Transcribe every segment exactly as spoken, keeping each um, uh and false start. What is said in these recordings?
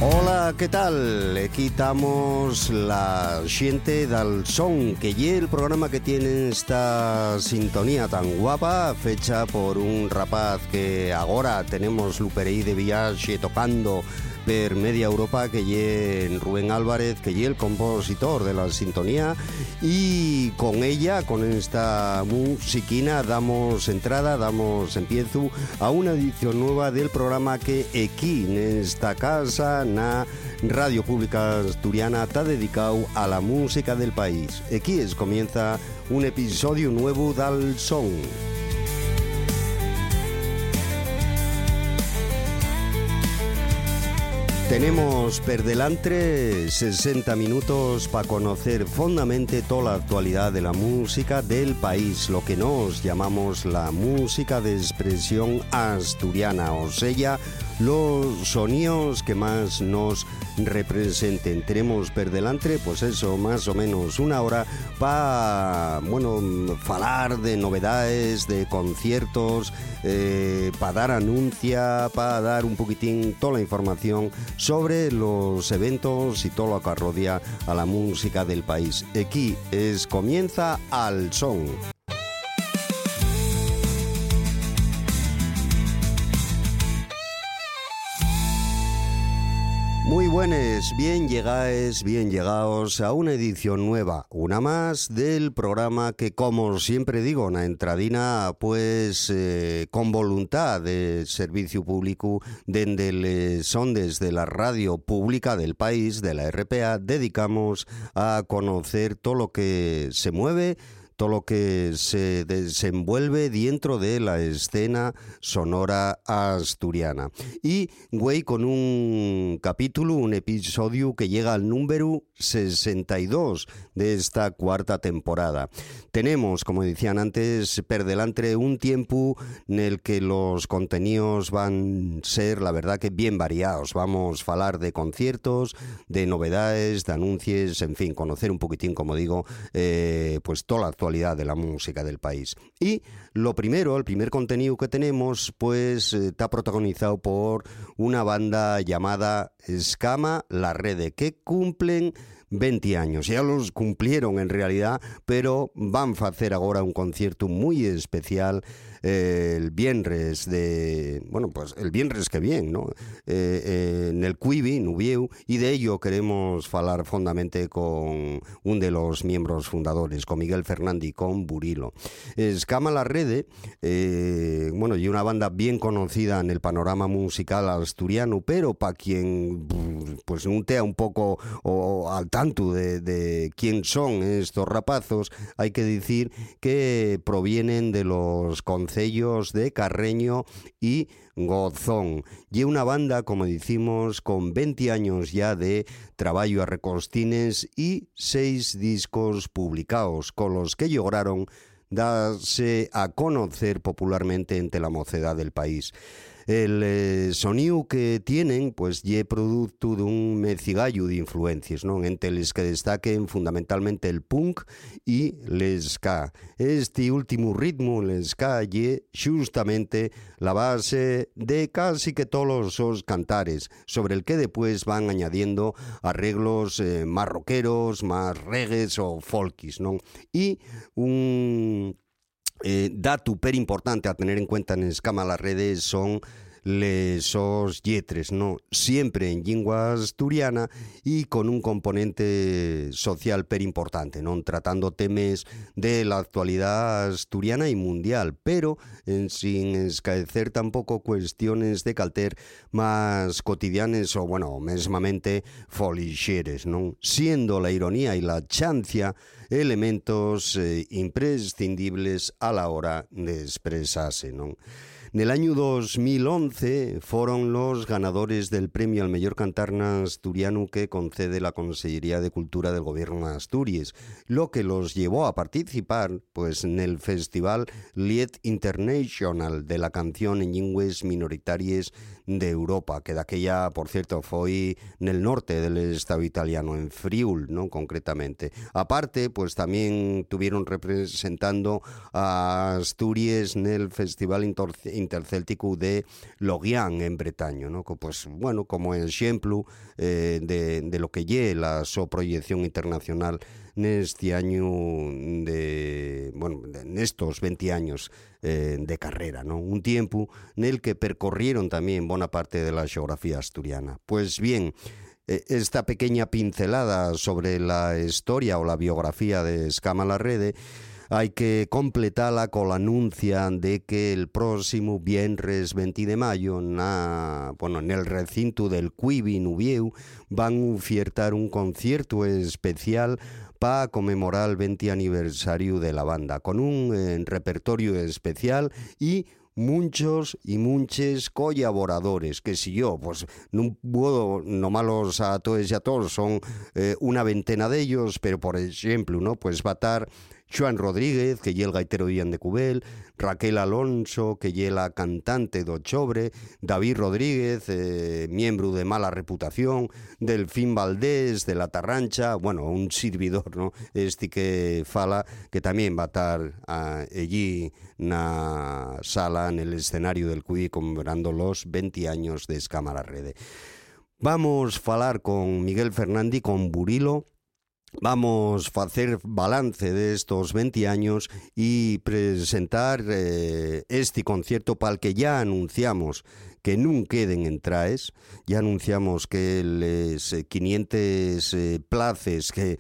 Ola, que tal? Aquí estamos la xente dal son, que lle el programa que tiene esta sintonía tan guapa, fecha por un rapaz que agora tenemos lupereí de viaxe tocando per media Europa, que lle Rubén Álvarez, que lle el compositor de la sintonía, y con ella, con esta musiquina, damos entrada, damos empiezo a una edición nueva del programa que aquí, en esta casa, na Radio Pública Asturiana, está dedicado a la música del país. Aquí es, comienza un episodio nuevo del Son. Tenemos per delante sesenta minutos para conocer fondamente toda la actualidad de la música del país, lo que nos llamamos la música de expresión asturiana, o sea, los sonidos que más nos representen. Tenemos per delante, pues eso, más o menos una hora para, bueno, falar de novedades, de conciertos, eh, para dar anuncia, para dar un poquitín toda la información sobre los eventos y todo lo que rodea a la música del país. Aquí es comienza al son. Muy buenas, bien llegáis, bien llegados a una edición nueva, una más del programa que, como siempre digo, na entradina, pues eh, con voluntad de servicio público dende les ondes de la radio pública del país, de la R P A, dedicamos a conocer todo lo que se mueve, todo lo que se desenvuelve dentro de la escena sonora asturiana. Y, güey, con un capítulo, un episodio que llega al número sesenta y dos de esta cuarta temporada. Tenemos, como decían antes, per delante un tiempo en el que los contenidos van a ser, la verdad, que bien variados. Vamos a hablar de conciertos, de novedades, de anuncios, en fin, conocer un poquitín, como digo, eh, pues toda la actualidad de la música del país. Y lo primero, el primer contenido que tenemos, pues eh, está protagonizado por una banda llamada Escama La Rede, que cumplen veinte años. Ya los cumplieron en realidad, pero van a hacer ahora un concierto muy especial eh, el viernes de, bueno, pues el viernes que viene, ¿no? Eh, eh, en el Cuivi, Nubieu, y de ello queremos hablar fondamente con un de los miembros fundadores, con Miguel Fernández y con Burilo. Escama La Rede, eh, bueno, y una banda bien conocida en el panorama musical asturiano, pero para quien pues no tea un poco o, al tanto de, de quién son estos rapazos, hay que decir que provienen de los concellos de Carreño y Gozón. Y una banda, como decimos, con veinte años ya de trabajo a recostines y seis discos publicados, con los que lograron darse a conocer popularmente entre la mocedad del país. El eh, sonido que tienen, pues, ye producto de un mecigallo de influencias, ¿no? Entre les que destaquen fundamentalmente el punk y el ska. Este último ritmo, el ska, ye justamente la base de casi que todos los cantares, sobre el que después van añadiendo arreglos eh, más rockeros, más reggaes o folkis, ¿no? Y un Eh, dato per importante a tener en cuenta en Escama La Rede son lesos lletres, ¿no? Siempre en lengua asturiana y con un componente social per importante, ¿no? Tratando temas de la actualidad asturiana y mundial, pero en, sin escaecer tampoco cuestiones de calter más cotidianas o, bueno, mesmamente folixeres, ¿no? Siendo la ironía y la chancia elementos eh, imprescindibles a la hora de expresarse, ¿no? En el año dos mil once fueron los ganadores del premio al mejor cantar asturiano que concede la Consellería de Cultura del Gobierno de Asturias, lo que los llevó a participar, pues, en el Festival Lied International de la canción en lenguas minoritarias de Europa, que de aquella, por cierto, fue en el norte del estado italiano, en Friul, ¿no? Concretamente. Aparte, pues también tuvieron representando a Asturias en el Festival Inter intercéltico de Lorient en Bretaño, ¿no? Pues, bueno, como exemplo eh, de, de lo que lle la súa proyección internacional neste año de, bueno, nestos veinte años eh, de carrera, ¿no? Un tiempo nel que percorrieron también buena parte de la geografía asturiana. Pues bien, esta pequeña pincelada sobre la historia o la biografía de Escama la Rede hay que completarla con la anuncia de que el próximo viernes veinte de mayo na, bueno, en el recinto del Cuivi Nubieu van a ofertar un concierto especial para conmemorar el veinte aniversario de la banda, con un eh, repertorio especial y muchos y muchos colaboradores, que si yo, pues, no puedo nomarlos a todos y a todos, son eh, una veintena de ellos, pero por ejemplo, ¿no? Pues va a estar Joan Rodríguez, que lle el gaitero Ian de Cubel, Raquel Alonso, que lle la cantante do Chobre, David Rodríguez, eh, miembro de Mala Reputación, Delfín Valdés, de La Tarrancha, bueno, un servidor, ¿no? Este que fala, que también va a estar uh, allí na sala, en el escenario del Cuy, conmemorando los veinte años de Escama la Rede. Vamos a falar con Miguel Fernández, con Burilo. Vamos a hacer balance de estos veinte años y presentar eh, este concierto para el que ya anunciamos que no queden entraes. Ya anunciamos que les eh, quinientas eh, places que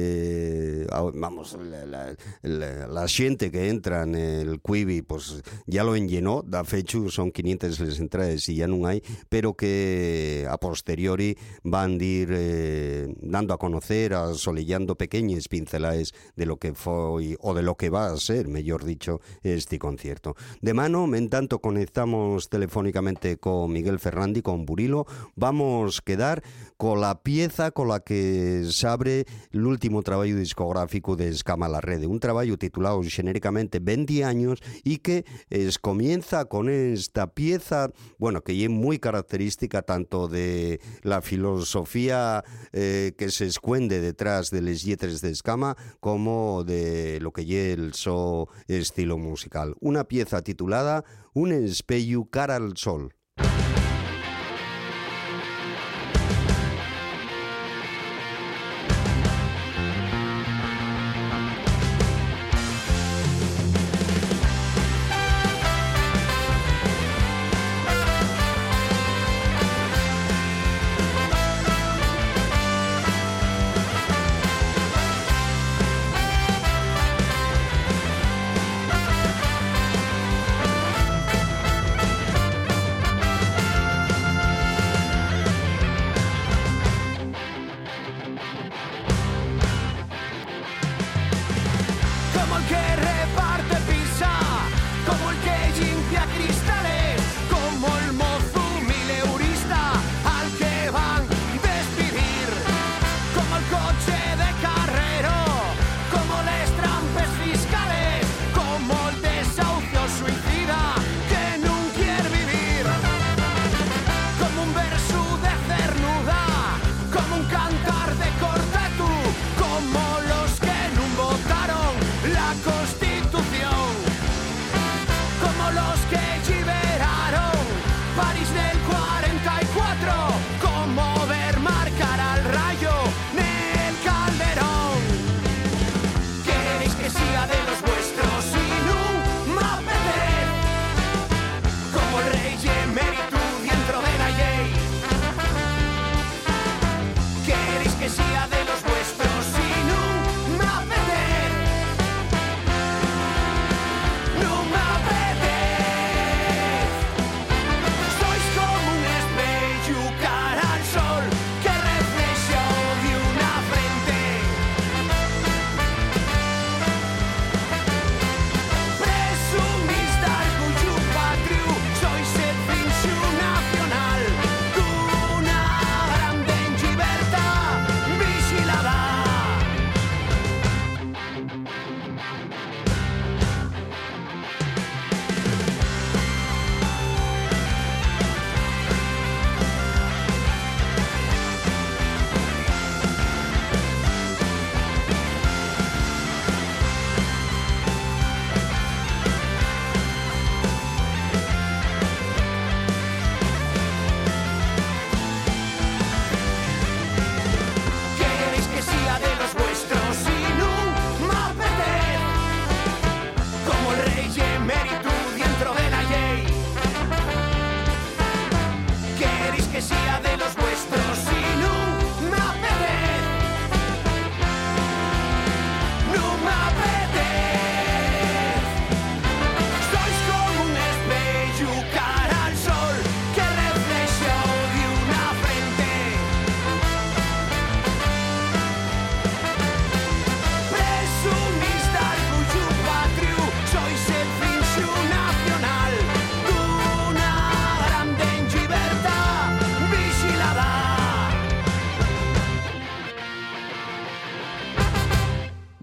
eh, vamos la, la, la, la gente que entra en el Cuivi pues ya lo enllenó, da fecho son quinientas les entraes y ya no hay, pero que a posteriori van a ir eh, dando a conocer, asolellando pequeñas pinceladas de lo que fue o de lo que va a ser, mejor dicho, este concierto. De mano, en tanto conectamos telefónicamente con Miguel Fernández, con Burilo, vamos a quedar con la pieza con la que se abre el último trabajo discográfico de Escama la Rede, un trabajo titulado genéricamente veinte años y que es, comienza con esta pieza, bueno, que es muy característica tanto de la filosofía eh, que se esconde detrás de les lletres de Escama como de lo que es el so estilo musical. Una pieza titulada Un espello cara al sol.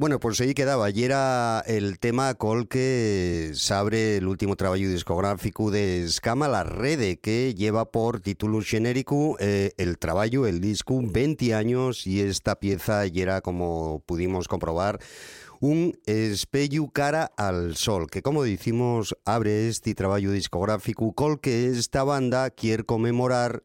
Bueno, pues ahí quedaba, y era el tema col que s'abre el último trabajo discográfico de Escama la Rede, que lleva por título genérico eh, el trabajo, el disco, veinte años, y esta pieza y era, como pudimos comprobar, un espello cara al sol, que como decimos abre este trabajo discográfico col que esta banda quiere conmemorar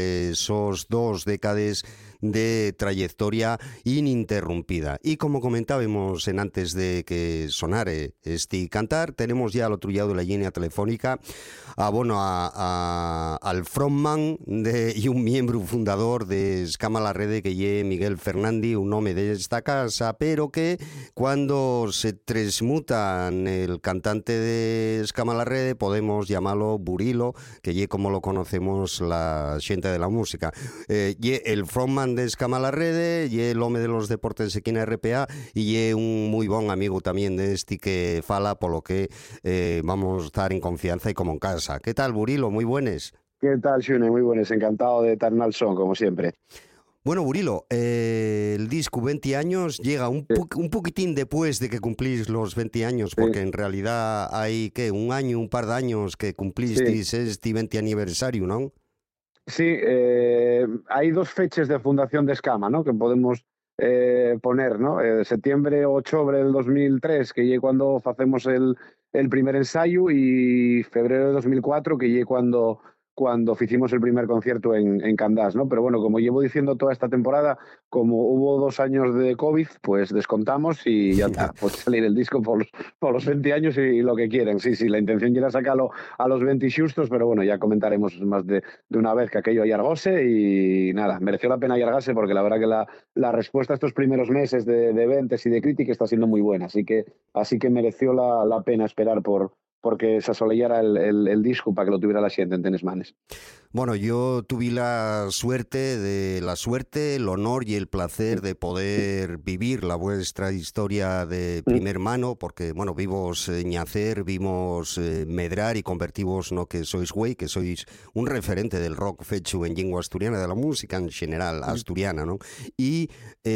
esos dos décadas de trayectoria ininterrumpida. Y como comentábamos en antes de que sonare este cantar, tenemos ya al otro lado de la línea telefónica a, bueno, a, a, al frontman de, y un miembro fundador de Escama la Rede, que ye Miguel Fernández, un hombre de esta casa, pero que cuando se transmutan el cantante de Escama la Rede podemos llamarlo Burilo, que ye como lo conocemos la gente de la música. Eh, ye el frontman de Escama la Rede, ye el home de los deportes aquí en R P A y ye un muy buen amigo también de este que fala, por lo que eh, vamos a estar en confianza y como en casa. ¿Qué tal, Burilo? Muy buenas. ¿Qué tal, Xune? Muy buenas, encantado de estar al son, como siempre. Bueno, Burilo, eh, el disco veinte años llega un, po un poquitín después de que cumplís los veinte años, porque sí, en realidad hay, ¿qué? Un año, un par de años que cumplisteis sí, este veinte aniversario, ¿no? Sí, eh, hay dos fechas de fundación de Escama, ¿no?, que podemos eh, poner, ¿no? Eh, septiembre o octubre del dos mil tres, que llegue cuando hacemos el, el primer ensayo, y febrero de dos mil cuatro, que llegue cuando, cuando hicimos el primer concierto en, en Candás, ¿no? Pero bueno, como llevo diciendo toda esta temporada, como hubo dos años de COVID, pues descontamos y ya está, pues salir el disco por los, por los veinte años y, y lo que quieren. Sí, sí, la intención era sacarlo a los veinte justos, pero bueno, ya comentaremos más de, de una vez que aquello allargóse, y nada, mereció la pena allargarse, porque la verdad que la, la respuesta a estos primeros meses de, de ventas y de crítica está siendo muy buena, así que, así que mereció la, la pena esperar por porque se asolellara el, el, el disco para que lo tuviera la gente en tenes manes. Bueno, yo tuve la suerte, de la suerte, el honor y el placer de poder vivir la vuestra historia de primer mano, porque, bueno, vimos eh, ñacer, vimos eh, medrar y convertimos, no que sois güey, que sois un referente del rock fecho en lengua asturiana, de la música en general asturiana, ¿no? Y,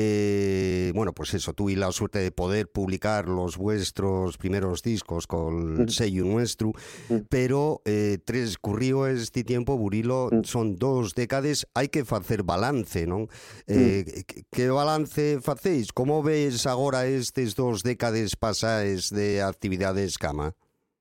eh, bueno, pues eso, tuve la suerte de poder publicar los vuestros primeros discos con el sello nuestro, pero eh, transcurrió este tiempo, Burilo, son dos décadas, hay que hacer balance, ¿no? Eh, ¿Qué balance facéis? ¿Cómo ves ahora estas dos décadas pasadas de actividades Escama?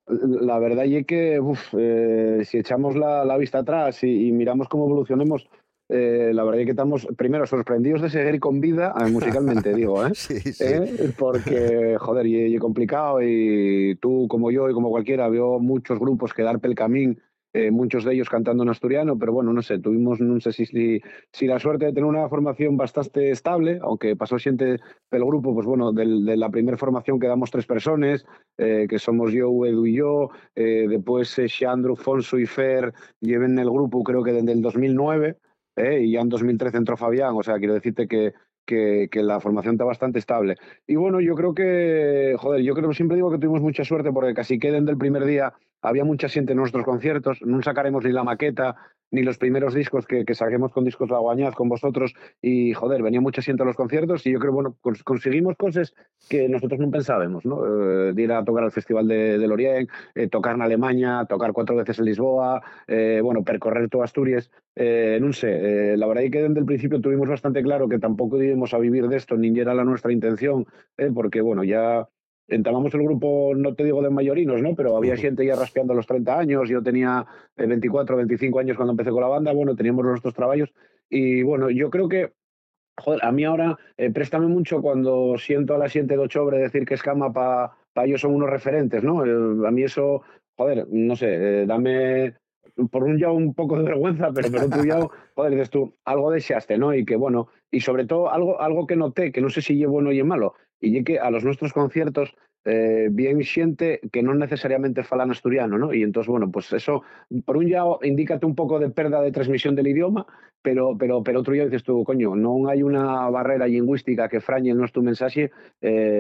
La verdad es que uf, eh, si echamos la, la vista atrás y, y miramos cómo evolucionemos, eh, la verdad es que estamos primero sorprendidos de seguir con vida, eh, musicalmente digo, ¿eh? Sí, sí. ¿Eh? Porque, joder, y, y complicado, y tú como yo y como cualquiera veo muchos grupos quedar pel camín, eh, muchos de ellos cantando en asturiano, pero bueno, no sé, tuvimos, no sé si, si, si la suerte de tener una formación bastante estable, aunque pasó gente del grupo, pues bueno, del, de la primera formación quedamos tres personas, eh, que somos yo, Edu y yo, eh, después eh, Xandro, Fonso y Fer lleven el grupo creo que desde el dos mil nueve, eh, y ya en dos mil trece entró Fabián, o sea, quiero decirte que Que, que la formación está bastante estable. Y bueno, yo creo que, joder, yo creo que siempre digo que tuvimos mucha suerte, porque casi que desde el primer día había mucha gente en nuestros conciertos, no sacaremos ni la maqueta, ni los primeros discos que, que saquemos con Discos La Guañaz con vosotros, y joder, venía mucha gente a los conciertos, y yo creo, bueno, cons conseguimos cosas que nosotros no pensábamos, ¿no? Eh, de ir a tocar al Festival de, de Lorient, eh, tocar en Alemania, tocar cuatro veces en Lisboa, eh, bueno, percorrer toda Asturias, eh, no sé, eh, la verdad es que desde el principio tuvimos bastante claro que tampoco íbamos a vivir de esto, ni era la nuestra intención, eh, porque bueno, ya entamamos el grupo, no te digo de mayorinos, ¿no? Pero había gente ya raspeando los treinta años, yo tenía eh, veinticuatro, veinticinco años cuando empecé con la banda, bueno, teníamos nuestros trabajos, y bueno, yo creo que, joder, a mí ahora eh, préstame mucho cuando siento a la gente de Ochobre decir que Escama para pa ellos son unos referentes, ¿no? Eh, a mí eso, joder, no sé, eh, dame por un lado un poco de vergüenza, pero por otro lado, joder, dices tú, algo deseaste, ¿no? Y que bueno, y sobre todo algo, algo que noté, que no sé si es bueno y es malo, y es que a los nuestros conciertos eh, bien xente que non necesariamente falan asturiano, ¿no? Y entonces, bueno, pues eso, por un lado, indícate un pouco de perda de transmisión del idioma, pero, pero, pero outro lado dices tú, coño, non hai unha barrera lingüística que frañe el nuestro mensaxe, eh,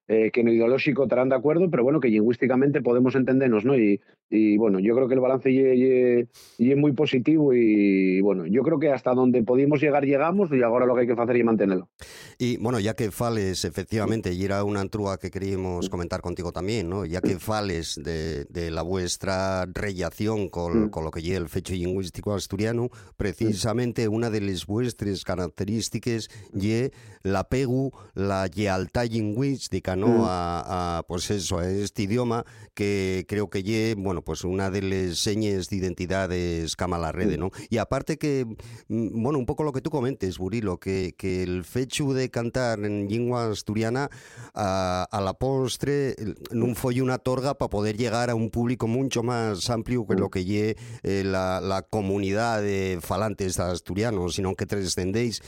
eh, que en lo ideolóxico estarán de acuerdo, pero bueno, que lingüísticamente podemos entendernos, ¿no? Y, y bueno, yo creo que el balance es muy positivo y bueno, yo creo que hasta donde pudimos llegar llegamos y ahora lo que hay que hacer es mantenerlo. Y bueno, ya que fales, efectivamente, y era una antrúa que queríamos comentar contigo también, ¿no? Ya que fales de, de la vuestra relación con, con lo que lleva el fecho lingüístico asturiano, precisamente una de las vuestras características ye l'apegu, la lealtad lingüística, ¿no? A, a, pues eso, a este idioma que creo que ye, bueno, pues una de las señas de identidad de Escama-la-Rede, ¿no? Y aparte que, bueno, un poco lo que tú comentes, Burilo, que, que el fecho de cantar en lengua asturiana a, a la postre non foi una torga para poder llegar a un público mucho más amplio que lo que lle eh, la, la comunidad de falantes asturianos, sino que trascendéis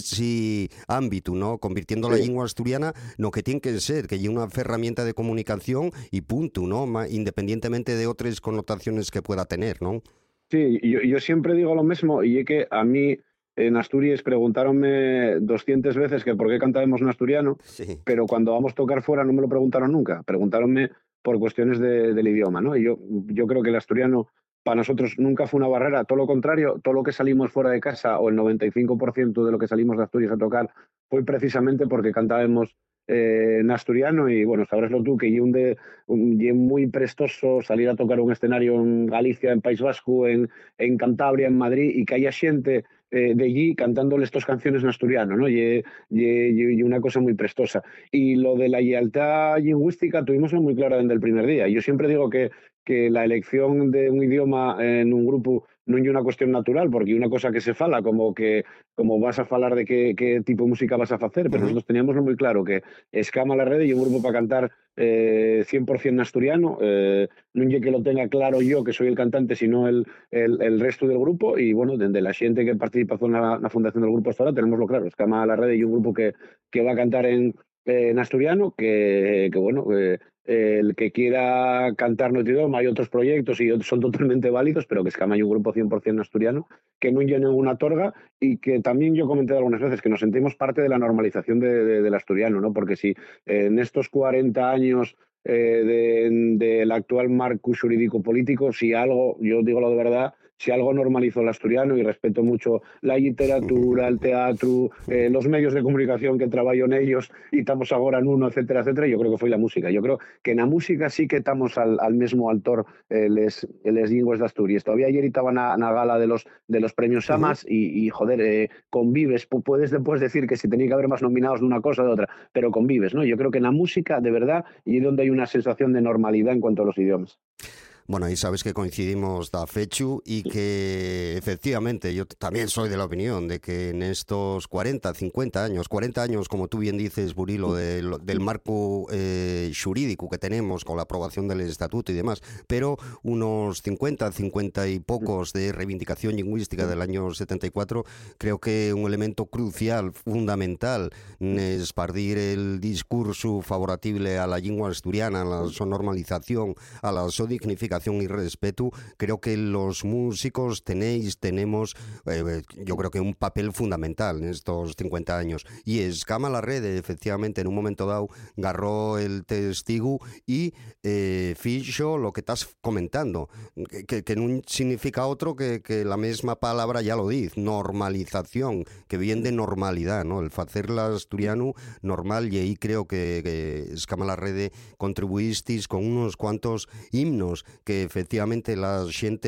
ese ámbito, ¿no? Convirtiendo sí. la lengua asturiana no que tiene que ser, que lle una herramienta de comunicación y punto, ¿no? Independientemente de otras connotaciones que pueda tener, ¿no? Sí, yo, yo siempre digo lo mismo, y es que a mí en Asturias preguntaronme doscientas veces que por qué cantábamos en asturiano, sí. pero cuando vamos a tocar fuera no me lo preguntaron nunca, preguntaronme por cuestiones de, del idioma, ¿no? Y yo, yo creo que el asturiano para nosotros nunca fue una barrera, todo lo contrario, todo lo que salimos fuera de casa, o el noventa y cinco por ciento de lo que salimos de Asturias a tocar, fue precisamente porque cantábamos eh, en asturiano, y bueno, sabráslo tú, que es un de, un, muy prestoso salir a tocar un escenario en Galicia, en País Vasco, en, en Cantabria, en Madrid, y que haya gente eh, de allí cantándole estas canciones en asturiano, ¿no? Y, y, y una cosa muy prestosa. Y lo de la lealtad lingüística tuvimos muy clara desde el primer día. Yo siempre digo que que la elección de un idioma en un grupo no es una cuestión natural, porque una cosa que se fala, como que como vas a falar de qué, qué tipo de música vas a hacer, pero uh-huh. nosotros teníamos muy claro que Escama-la-Rede y un grupo para cantar eh, cien por ciento en asturiano, eh, no es que lo tenga claro yo, que soy el cantante, sino el, el, el resto del grupo, y bueno, desde la gente que participa en la, la fundación del grupo hasta ahora, tenemos lo claro, Escama-la-Rede y un grupo que, que va a cantar en, eh, en asturiano, que, que bueno... Eh, el que quiera cantar nuestro idioma, hay otros proyectos y son totalmente válidos, pero que es que hay un grupo cien por ciento asturiano que no llena ninguna torga, y que también yo comenté algunas veces que nos sentimos parte de la normalización de, de, del asturiano, ¿no? Porque si eh, en estos cuarenta años eh, del de, de actual marco jurídico político, si algo, yo digo lo de verdad, si algo normalizó el asturiano, y respeto mucho la literatura, el teatro, eh, los medios de comunicación que trabajo en ellos, y estamos ahora en uno, etcétera, etcétera, yo creo que fue la música. Yo creo que en la música sí que estamos al, al mismo altor eh, les, les lingües de Asturias. Todavía ayer estaban a la gala de los, de los premios Samas, uh-huh. y, y joder, eh, convives, puedes después decir que si tenía que haber más nominados de una cosa o de otra, pero convives, ¿no? Yo creo que en la música, de verdad, y es donde hay una sensación de normalidad en cuanto a los idiomas. Bueno, ahí sabes que coincidimos da fechu y que efectivamente yo también soy de la opinión de que en estos cuarenta, cincuenta años, cuarenta años, como tú bien dices, Burilo, de, del marco eh, jurídico que tenemos con la aprobación del estatuto y demás, pero unos cincuenta, cincuenta y pocos de reivindicación lingüística del año setenta y cuatro, creo que un elemento crucial, fundamental, es partir el discurso favorable a la lengua asturiana, a la su normalización, a la su dignificación y respeto. Creo que los músicos tenéis, tenemos, eh, yo creo que un papel fundamental en estos cincuenta años. Y Escama-la-Rede, efectivamente, en un momento dado, agarró el testigo y eh, fijo lo que estás comentando, que, que, que no significa otro que, que la misma palabra ya lo dice, normalización, que viene de normalidad, ¿no? El hacerla asturiano normal, y ahí creo que, que Escama-la-Rede contribuisteis con unos cuantos himnos que efectivamente la gente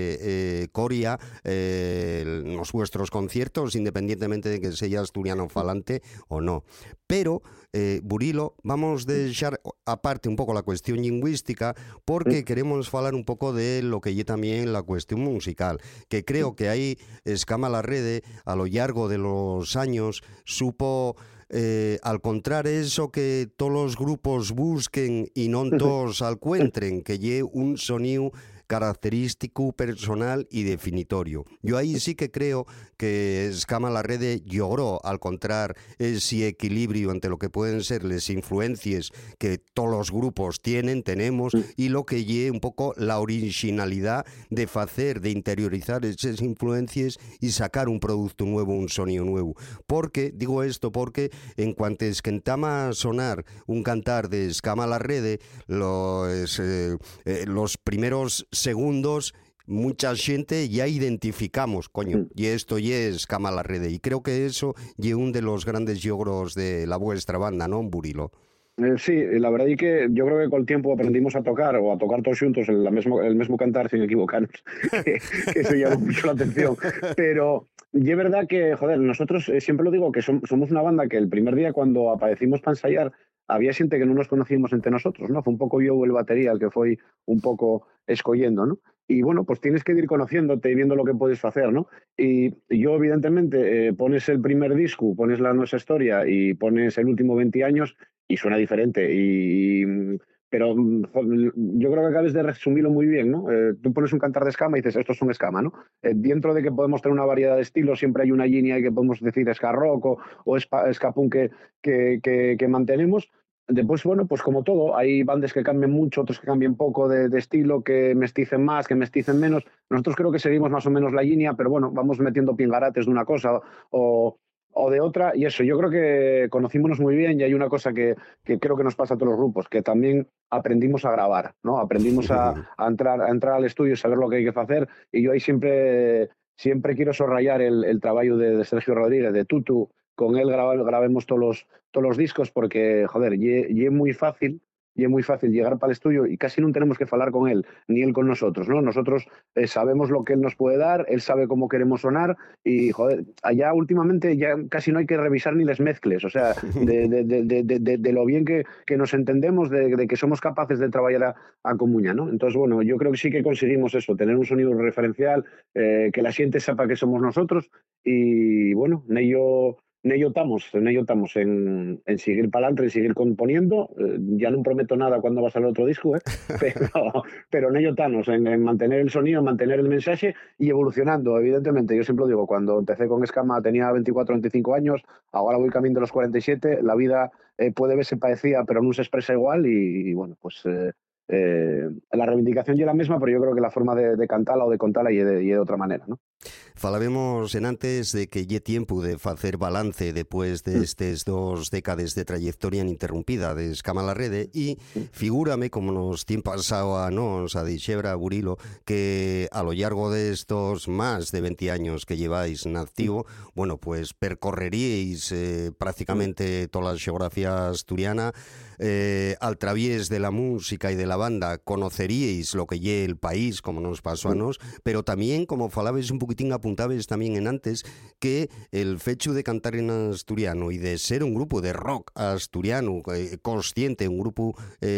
eh, coria eh, los vuestros conciertos, independientemente de que sea asturiano falante o no. Pero, eh, Burilo, vamos a dejar aparte un poco la cuestión lingüística, porque queremos hablar un poco de lo que es también la cuestión musical, que creo que ahí Escama-la-Rede, a lo largo de los años, supo... Eh, al contrario, eso que todos los grupos busquen y no todos encuentren, que lleve un sonido característico, personal y definitorio. Yo ahí sí que creo que Escama la Rede logró encontrar ese equilibrio entre lo que pueden ser las influencias que todos los grupos tienen, tenemos, y lo que lleve un poco la originalidad de hacer, de interiorizar esas influencias y sacar un producto nuevo, un sonido nuevo. Porque, digo esto porque en cuanto esquentama a sonar un cantar de Escama la Rede, los, eh, eh, los primeros segundos mucha gente ya identificamos, coño, y esto ya es Escama la Rede, y creo que eso es uno de los grandes logros de la vuestra banda, ¿no, Burilo? Eh, sí, la verdad es que yo creo que con el tiempo aprendimos a tocar o a tocar todos juntos el, la mismo, el mismo cantar sin equivocarnos, que, que eso llama mucho la atención. Pero y es verdad que, joder, nosotros eh, siempre lo digo, que som, somos una banda que el primer día cuando aparecimos para ensayar había gente que no nos conocíamos entre nosotros, ¿no? Fue un poco yo el batería el que fue un poco escogiendo, ¿no? Y bueno, pues tienes que ir conociéndote y viendo lo que puedes hacer, ¿no? Y yo, evidentemente, eh, pones el primer disco, pones la nuestra historia y pones el último veinte años y suena diferente. Y, y, pero yo creo que acabas de resumirlo muy bien, ¿no? Eh, tú pones un cantar de Escama y dices, esto es un Escama, ¿no? Eh, dentro de que podemos tener una variedad de estilos, siempre hay una línea que podemos decir ska rock o, o ska punk que, que, que, que mantenemos. Después, bueno, pues como todo, hay bandas que cambian mucho, otros que cambian poco de, de estilo, que mesticen más, que mesticen menos. Nosotros creo que seguimos más o menos la línea, pero bueno, vamos metiendo pingarates de una cosa o, o de otra. Y eso, yo creo que conocímonos muy bien y hay una cosa que, que creo que nos pasa a todos los grupos, que también aprendimos a grabar, ¿no? Aprendimos a, a, entrar, a entrar al estudio y saber lo que hay que hacer. Y yo ahí siempre, siempre quiero subrayar el, el trabajo de, de Sergio Rodríguez, de Tutu. Con él grabamos, grabemos todos los, todos los discos porque, joder, y es muy fácil, y es muy fácil llegar para el estudio y casi no tenemos que hablar con él, ni él con nosotros, ¿no? Nosotros eh, sabemos lo que él nos puede dar, él sabe cómo queremos sonar y, joder, allá últimamente ya casi no hay que revisar ni las mezcles, o sea, de, de, de, de, de, de lo bien que, que nos entendemos, de, de que somos capaces de trabajar a, a comuña, ¿no? Entonces, bueno, yo creo que sí que conseguimos eso, tener un sonido referencial, eh, que la gente sepa que somos nosotros y, bueno, en ello... En ello estamos, en ello estamos, en, en seguir para adelante, en seguir componiendo. Eh, ya no prometo nada cuando va a salir otro disco, ¿eh? pero, pero en ello estamos, en, en mantener el sonido, mantener el mensaje y evolucionando, evidentemente. Yo siempre digo, cuando empecé con Escama tenía veinticuatro, veinticinco años, ahora voy camino de los cuarenta y siete, la vida eh, puede verse parecida, pero no se expresa igual y, y bueno, pues... Eh, Eh, la reivindicación ya es la misma, pero yo creo que la forma de, de cantarla o de contarla y de, y de otra manera, ¿no? Falaremos en antes de que lle tiempo de facer balance después de estes dos décadas de trayectoria ininterrumpida de Escama la Rede e figúrame como nos tien pasado a nos, a Dixebra, a Burilo, que a lo largo de estos más de veinte años que lleváis en activo, bueno, pues percorreríais eh, prácticamente toda la geografía asturiana, eh, al través de la música y de la banda conoceríais lo que lle el país, como nos pasó a nos, pero también, como falabais un poquitín, apuntabais también en antes, que el fecho de cantar en asturiano y de ser un grupo de rock asturiano eh, consciente, un grupo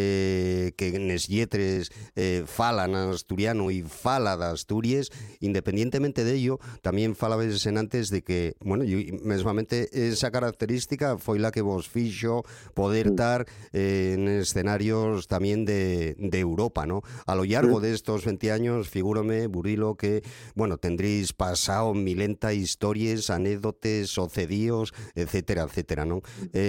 eh, que nes lletres eh, falan asturiano y fala de Asturias, independientemente de ello, también falabais en antes de que, bueno, yo, mesmamente esa característica foi la que vos fixo poder estar eh, en escenarios también de, de Europa, ¿no? A lo largo de estos veinte años, figúrome, Burilo, que, bueno, tendréis pasado milenta historias, anécdotas, sucedíos, etcétera, etcétera, ¿no?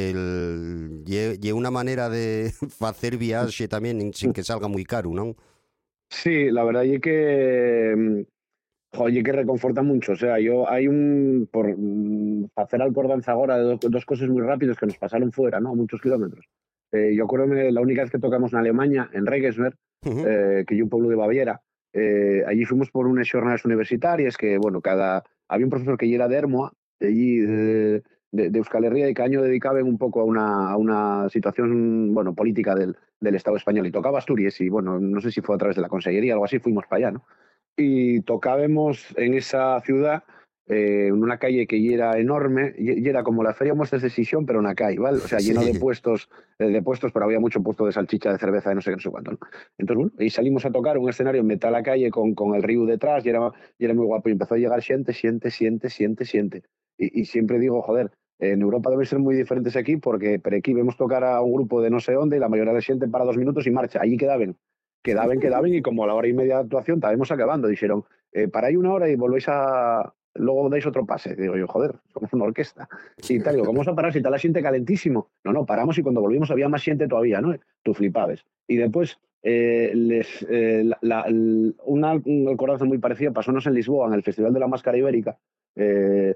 El, y, y una manera de hacer viaje también sin que salga muy caro, ¿no? Sí, la verdad es que oye, que reconforta mucho. O sea, yo hay un, por mm, hacer acordanza ahora de dos, dos cosas muy rápidas que nos pasaron fuera, ¿no? A muchos kilómetros. Eh, yo acuerdo la única vez que tocamos en Alemania, en Regensburg, Uh-huh. eh, que es un pueblo de Baviera, eh, allí fuimos por unas jornadas universitarias que, bueno, cada había un profesor que ya era de Ermoa, de allí, de, de, de Euskal Herria, y que año dedicaban un poco a una, a una situación, bueno, política del, del Estado español. Y tocaba Asturias y, bueno, no sé si fue a través de la consellería o algo así, fuimos para allá, ¿no? Y tocábamos en esa ciudad, eh, en una calle que ya era enorme, y, y era como la Feria Muestras de Sisión, pero una calle, ¿vale? O sea, lleno de Sí. puestos, eh, de puestos, pero había mucho puesto de salchicha, de cerveza, de no sé qué, no sé cuánto, ¿no? Entonces, bueno, y salimos a tocar un escenario en mitad de la calle con, con el río detrás, y era, y era muy guapo, y empezó a llegar siente, siente, siente, siente, siente. Y, y siempre digo, joder, en Europa deben ser muy diferentes aquí, porque pero aquí vemos tocar a un grupo de no sé dónde, y la mayoría de la gente para dos minutos y marcha, allí quedaban. quedaban, quedaban, y como a la hora y media de actuación estábamos acabando, dijeron, eh, paráis una hora y volvéis a... luego dais otro pase. Digo yo, joder, somos una orquesta. Y tal, digo, ¿cómo vamos a parar si está la gente calentísimo? No, no, paramos y cuando volvimos había más gente todavía, ¿no? Tú flipabas. Y después, eh, les, eh, la, la, una, un corazón muy parecido pasónos en Lisboa, en el Festival de la Máscara Ibérica, eh,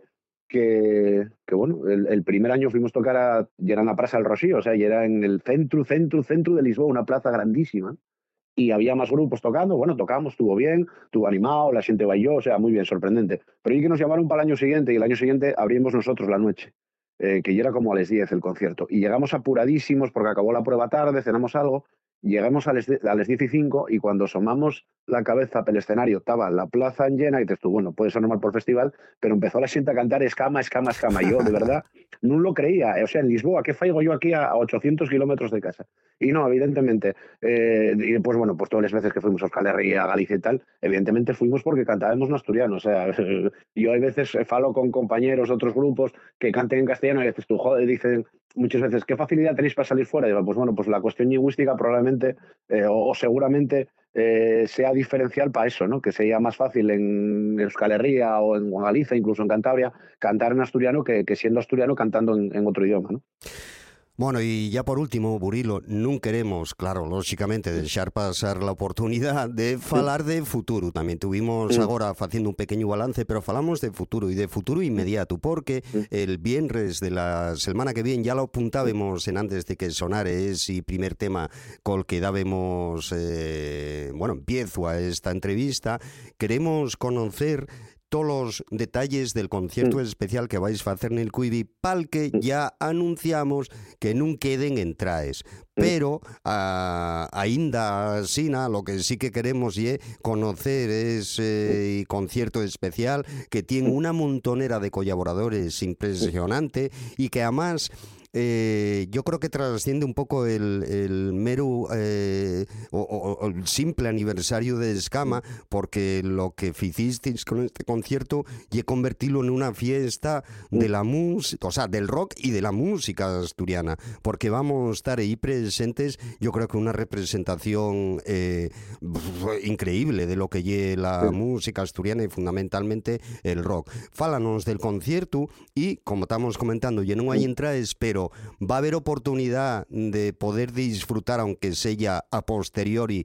que, que, bueno, el, el primer año fuimos a tocar a, y era en la Plaza del Rocío, o sea, y era en el centro, centro, centro de Lisboa, una plaza grandísima, y había más grupos tocando, bueno, tocamos, estuvo bien, estuvo animado, la gente bailó, o sea, muy bien, sorprendente. Pero y que nos llamaron para el año siguiente, y el año siguiente abrimos nosotros la noche, eh, que ya era como a las diez el concierto, y llegamos apuradísimos porque acabó la prueba tarde, cenamos algo, llegamos a las, a las diez y cinco, y cuando asomamos la cabeza pel escenario estaba la plaza en llena, y dices tú, bueno, puede ser normal por festival, pero empezó la gente a cantar escama, escama, escama, y yo, de verdad, no lo creía, o sea, en Lisboa, ¿qué faigo yo aquí a ochocientos kilómetros de casa? Y no, evidentemente, eh, y después, bueno, pues todas las veces que fuimos a Euskal Herria, a Galicia y tal, evidentemente fuimos porque cantábamos en asturiano, o sea, yo hay veces falo con compañeros de otros grupos que canten en castellano, y dices tú, joder, dicen muchas veces, ¿qué facilidad tenéis para salir fuera? Y digo, pues bueno, pues la cuestión lingüística probablemente, eh, o, o seguramente eh, sea diferencial para eso, ¿no? Que sea más fácil en Euskal Herria o en Galicia, incluso en Cantabria, cantar en asturiano que, que siendo asturiano cantando en, en otro idioma, ¿no? Bueno, y ya por último, Burilo, non queremos, claro, lógicamente, deixar pasar la oportunidad de falar de futuro. Tamén tuvimos agora facendo un pequeño balance, pero falamos de futuro, e de futuro inmediato, porque el viernes de la semana que viene, ya lo apuntábamos en antes de que sonara ese primer tema col que dábamos, eh, bueno, empiezo a esta entrevista, queremos conocer todos los detalles del concierto mm. especial que vais a hacer en el Cuivi, pal que ya anunciamos que non queden entraes. Pero uh, ainda asina, lo que sí que queremos é conocer ese concierto especial que tiene una montonera de colaboradores impresionante y que además Eh, yo creo que trasciende un poco el, el mero eh, o, o, o el simple aniversario de Escama, porque lo que hicisteis con este concierto y convertirlo en una fiesta de la música, o sea, del rock y de la música asturiana, porque vamos a estar ahí presentes, yo creo que una representación eh, increíble de lo que es la música asturiana y fundamentalmente el rock. Fálanos del concierto y, como estamos comentando, ya no hay entradas, pero va a haber oportunidad de poder disfrutar, aunque sea a posteriori,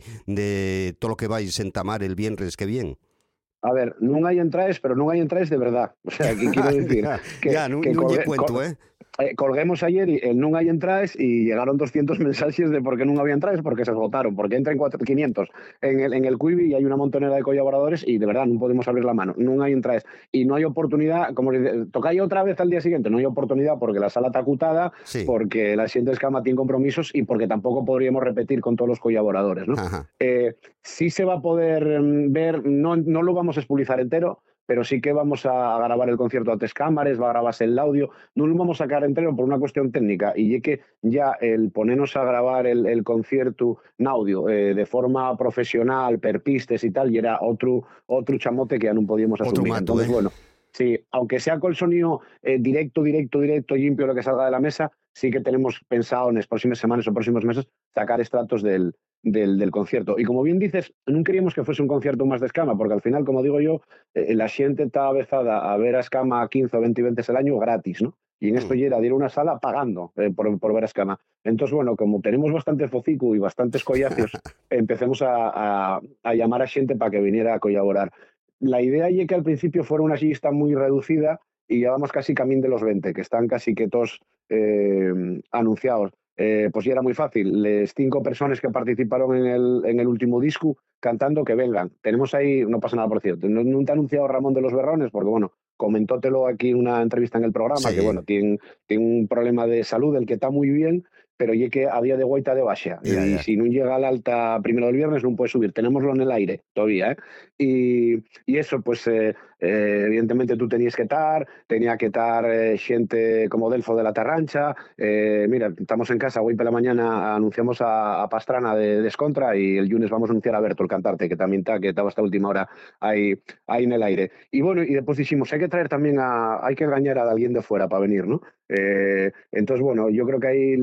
de todo lo que vais a entamar el viernes que viene. A ver, non hai entraes, pero non hai entraes de verdad. O sea, que quiero decir ya, que, ya, non, que non colgue, lle cuento, col, eh. eh, colguemos ayer y el non hai entraes y llegaron doscientos mensajes de por qué non había entraes, porque se esgotaron, porque entran quinientos en el, en el Cuivi y hay una montonera de colaboradores y de verdad non podemos abrir la mano, non hai entraes y no hay oportunidad, como tocáis otra vez al día siguiente, no hay oportunidad porque la sala está acutada, sí. Porque la siguiente Escama tiene compromisos y porque tampoco podríamos repetir con todos los colaboradores, ¿no? Eh, sí se va a poder ver, no, no lo vamos a expulizar entero, pero sí que vamos a grabar el concierto a tres cámaras, va a grabarse el audio, no lo vamos a sacar entero por una cuestión técnica, y es que ya el ponernos a grabar el, el concierto en audio eh, de forma profesional, per pistes y tal, y era otro, otro chamote que ya no podíamos asumir. Mato, Entonces, eh. bueno, sí, aunque sea con el sonido eh, directo, directo, directo, limpio, lo que salga de la mesa, sí que tenemos pensado en las próximas semanas o próximos meses sacar extractos del, del, del concierto. Y como bien dices, no queríamos que fuese un concierto más de Escama, porque al final, como digo yo, eh, la gente está avezada a ver a Escama quince o veinte veces al año gratis, ¿no? Y en esto llega a ir a una sala pagando eh, por, por ver a Escama. Entonces, bueno, como tenemos bastante focico y bastantes collacios, empecemos a, a, a llamar a gente para que viniera a colaborar. La idea es que al principio fuera una lista muy reducida y ya vamos casi camino de los veinte, que están casi que todos eh, anunciados. Eh, pues ya era muy fácil, las cinco personas que participaron en el, en el último disco cantando que vengan. Tenemos ahí, no pasa nada por cierto, no, no te ha anunciado Ramón de los Berrones, porque bueno, comentótelo aquí en una entrevista en el programa, sí. Que bueno, tiene, tiene un problema de salud, el que está muy bien, pero ya que a día de guaita de baixia, yeah, y yeah. Si no llega al alta primero del viernes no puede subir, tenemoslo en el aire todavía, ¿eh? Y, y eso, pues eh, eh, evidentemente tú tenías que estar, tenía que estar eh, gente como Delfo de la Tarrancha, eh, mira, estamos en casa, hoy por la mañana anunciamos a, a Pastrana de Descontra y el lunes vamos a anunciar a Berto, el cantante, que también está, que estaba hasta última hora ahí, ahí en el aire. Y bueno, y después dijimos, hay que traer también a, hay que engañar a alguien de fuera para venir, ¿no? Eh, entonces, bueno, yo creo que ahí les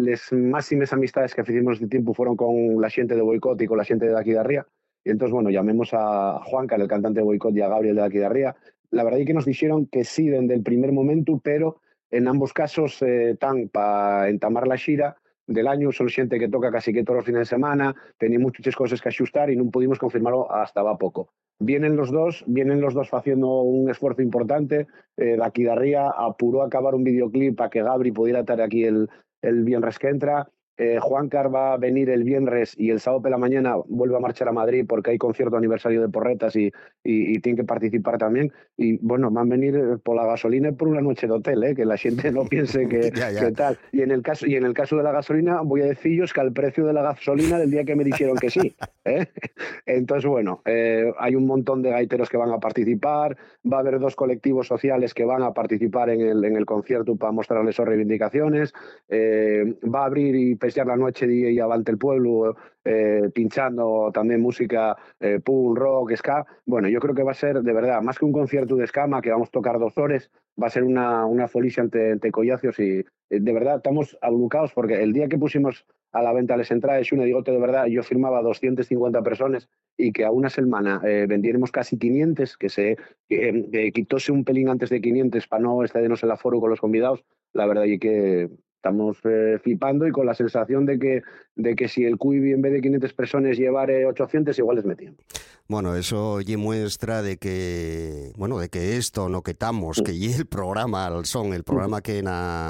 máximas amistades que hicimos de tiempo fueron con la gente de Boicot y con la gente de aquí de Arría. Y entonces, bueno, llamemos a Juancar, el cantante de Boicot, y a Gabriel de aquí de Arría. La verdad es que nos dijeron que sí desde el primer momento, pero en ambos casos eh, tan para entamar la xira del año, son xente que toca casi que todos los fines de semana, tenía muchas cosas que ajustar y no pudimos confirmarlo hasta va poco. Vienen los dos, vienen los dos haciendo un esfuerzo importante. Eh, de aquí de Arría apuró a acabar un videoclip para que Gabri pudiera estar aquí el, el viernes que entra. Eh, Juancar va a venir el viernes y el sábado por la mañana vuelve a marchar a Madrid porque hay concierto aniversario de Porretas y, y, y tiene que participar también. Y bueno, van a venir por la gasolina y por una noche de hotel, ¿eh? Que la gente no piense que, ya, ya. que tal. Y en, el caso, y en el caso de la gasolina, voy a deciros que al precio de la gasolina del día que me dijeron que sí. ¿eh? Entonces, bueno, eh, hay un montón de gaiteros que van a participar, va a haber dos colectivos sociales que van a participar en el, en el concierto para mostrarles sus reivindicaciones, eh, va a abrir y ya la noche D J Avante el Pueblo, eh, pinchando también música eh, punk, rock, ska. Bueno, yo creo que va a ser, de verdad, más que un concierto de escama, que vamos a tocar dos horas, va a ser una, una folicia ante, ante collacios y, eh, de verdad, estamos ablucados porque el día que pusimos a la venta las entradas, una digote de verdad, yo firmaba doscientas cincuenta personas y que a una semana eh, vendiéramos casi quinientas, que se eh, eh, quitóse un pelín antes de quinientas para no excedernos el aforo con los convidados, la verdad y que estamos eh, flipando y con la sensación de que, de que si el Cuivi en vez de quinientas personas llevare ochocientas, igual les metían. Bueno, eso ye muestra de que, bueno, de que esto no que estamos, que ye el programa al son, el programa que en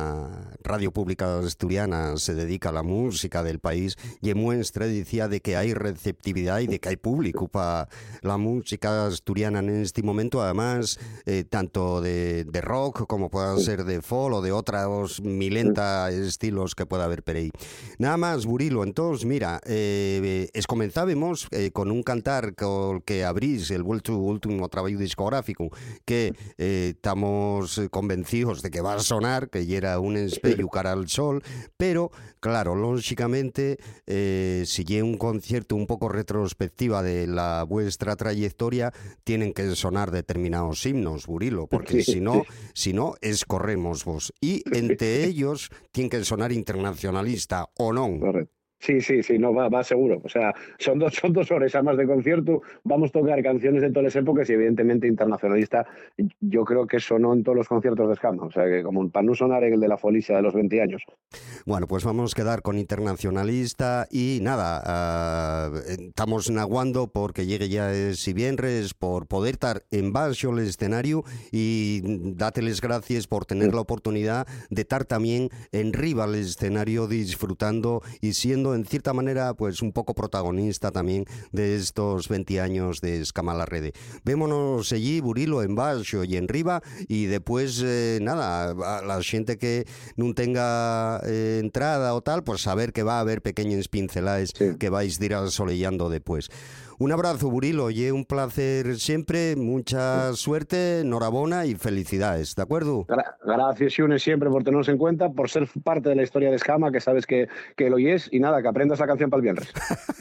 la Radio Pública Asturiana se dedica a la música del país, ye muestra, decía, de que hay receptividad y de que hay público para la música asturiana en este momento, además, eh, tanto de, de rock como pueda ser de folk o de otros milenta estilos que pueda haber por ahí. Nada más, Burilo, entonces, mira, eh, es comenzábamos eh, con un cantar con que abrís el vuelto último trabajo discográfico que eh, estamos convencidos de que va a sonar, que ya era un espello cara al sol, pero claro, lógicamente eh, si llega un concierto un poco retrospectiva de la vuestra trayectoria, tienen que sonar determinados himnos, Burilo, porque si no, si no, escorremos vos. Y entre ellos tienen que sonar internacionalista, ¿o no? Correcto. Sí, sí, sí, no, va, va seguro. O sea, son dos, son dos horas además de concierto, vamos a tocar canciones de todas las épocas y evidentemente internacionalista, yo creo que sonó en todos los conciertos de escama, o sea, que como para no sonar en el de la Folicia de los veinte años. Bueno, pues vamos a quedar con internacionalista y nada, uh, estamos naguando porque llegue ya ese viernes por poder estar en baixo el escenario y dáteles gracias por tener la oportunidad de estar también en riba el escenario disfrutando y siendo en cierta manera pues un poco protagonista también de estos veinte años de Escamalarrede. Vémonos allí, Burilo, en baixo y en riba y después eh, nada, a la gente que no tenga eh, entrada o tal, pues saber que va a haber pequeñas pinceladas sí. que vais a ir asolellando después. Un abrazo, Burilo, y un placer siempre, mucha suerte, enhorabuena y felicidades, ¿de acuerdo? Gra gracias, Xune, siempre por tenernos en cuenta, por ser parte de la historia de Escama, que sabes que, que lo oyes, y nada, que aprendas la canción para el viernes.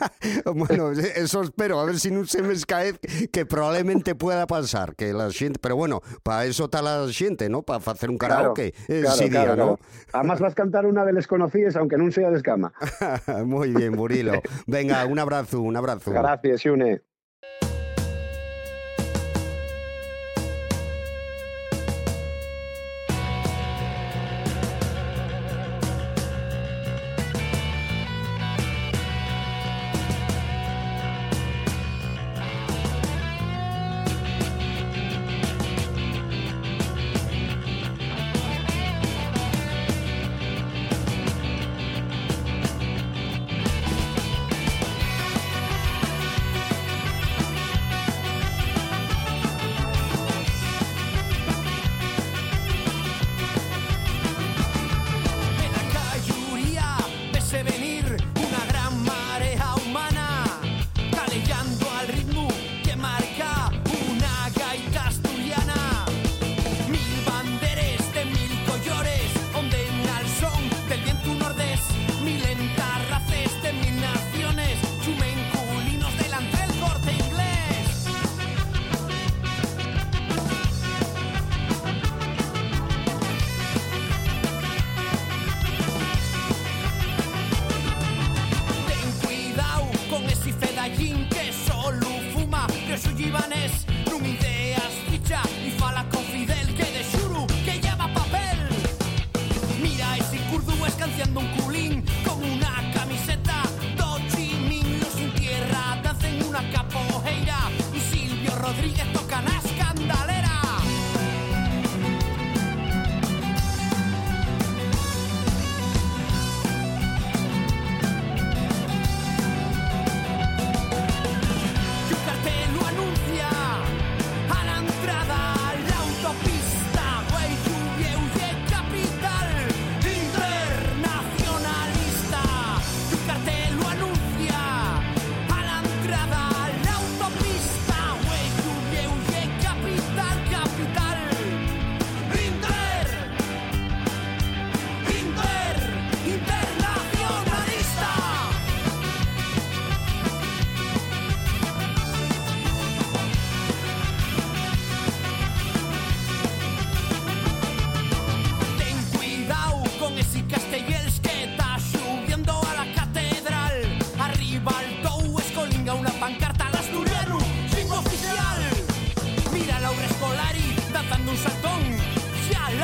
Bueno, eso espero, a ver si no se me escae, que probablemente pueda pasar, que la gente, pero bueno, para eso está la gente, ¿no? Para hacer un karaoke claro, claro, ese claro, día, claro. ¿no? Además vas a cantar una de las conocidas, aunque no sea de Escama. Muy bien, Burilo. Venga, un abrazo, un abrazo. Gracias, Xune.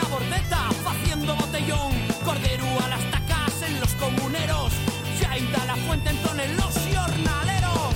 la bordeta, faciendo botellón, cordero a las tacas en los comuneros, ya ida la fuente en los jornaleros.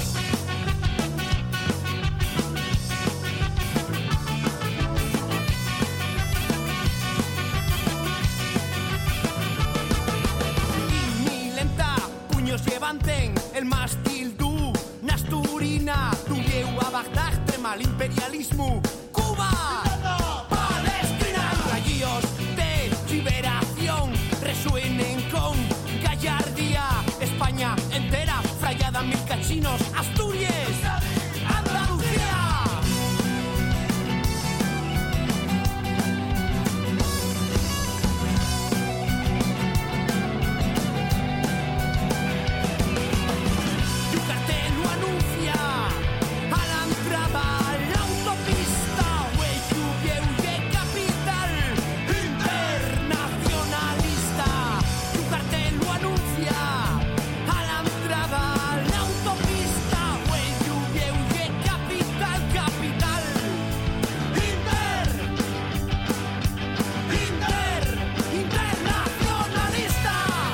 Y mi lenta, puños levanten, el mástil du, Nasturina, tu lleu a Bagdad, trema el imperialismo, Cuba, Palestina, rayos de liberación, resuenen con gallardía, España entera, frayada mil cachinos, Asturias, Andalucía. Tu cartel lo anuncia, a la entrada la autopista, güey, lluvia, huye, capital internacionalista. Tu cartel lo anuncia, a la entrada la autopista, güey, lluvia, huye, capital, capital inter, inter, internacionalista.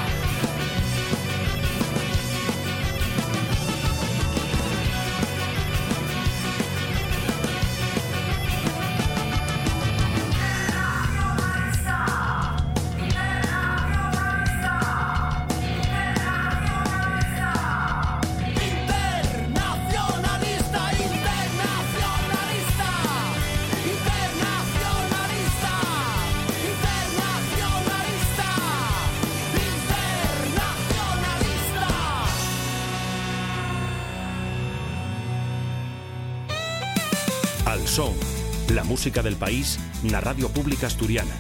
Internacionalista, internacionalista, internacionalista, internacionalista, internacionalista. Al Son, la música del país na Radio Pública Asturiana.